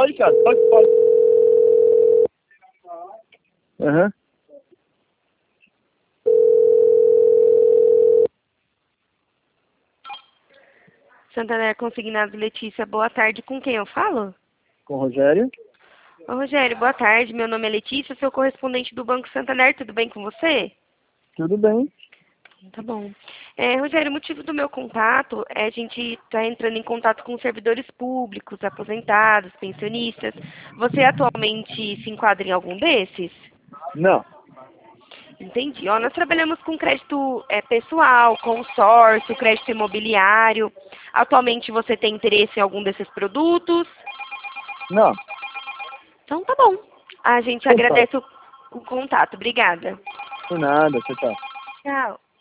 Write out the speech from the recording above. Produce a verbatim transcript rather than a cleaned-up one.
pode, cara. Pode, pode. Aham. Uhum. Santander Consignado, Letícia, boa tarde. Com quem eu falo? Com o Rogério. Ô, Rogério, boa tarde. Meu nome é Letícia, sou correspondente do Banco Santander. Tudo bem com você? Tudo bem. Tá bom. É, Rogério, o motivo do meu contato é a gente estar entrando em contato com servidores públicos, aposentados, pensionistas. Você atualmente se enquadra em algum desses? Não. Entendi. Ó, nós trabalhamos com crédito é, pessoal, consórcio, crédito imobiliário. Atualmente você tem interesse em algum desses produtos? Não. Então tá bom. A gente Então tá. agradece o, o contato. Obrigada. Por nada, tchau, tchau. Tchau.